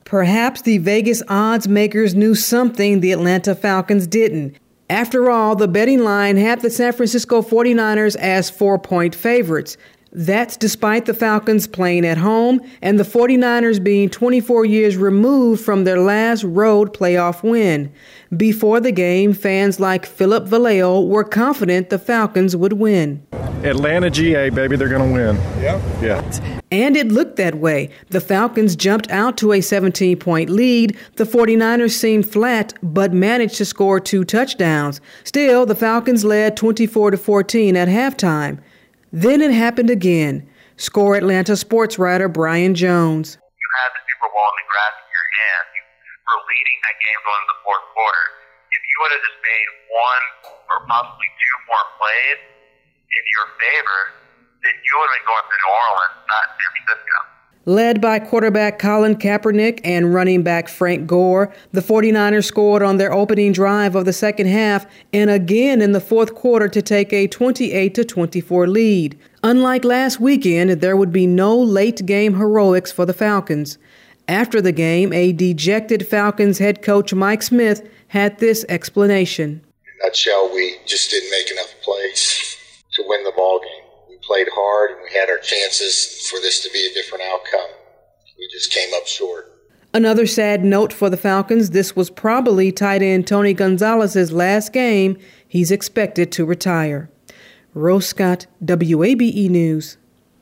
Perhaps the Vegas odds makers knew something the Atlanta Falcons didn't. After all, the betting line had the San Francisco 49ers as 4-point favorites. That's despite the Falcons playing at home and the 49ers being 24 years removed from their last road playoff win. Before the game, fans like Philip Vallejo were confident the Falcons would win. Atlanta GA, baby, they're going to win. Yeah. And it looked that way. The Falcons jumped out to a 17-point lead. The 49ers seemed flat, but managed to score 2 touchdowns. Still, the Falcons led 24-14 at halftime. Then it happened again. Score Atlanta sports writer Brian Jones. You had the Super Bowl in the grasp of your hand. You were leading that game going into the fourth quarter. If you would have just made 1 or possibly 2 more plays in your favor, then you would have been going to New Orleans, not San Francisco. Led by quarterback Colin Kaepernick and running back Frank Gore, the 49ers scored on their opening drive of the second half and again in the fourth quarter to take a 28-24 lead. Unlike last weekend, there would be no late-game heroics for the Falcons. After the game, a dejected Falcons head coach Mike Smith had this explanation. In a nutshell, we just didn't make enough plays to win the ball game. Played hard and we had our chances for this to be a different outcome. We just came up short. Another sad note for the Falcons, this was probably tight end Tony Gonzalez's last game. He's expected to retire. Rose Scott, WABE News.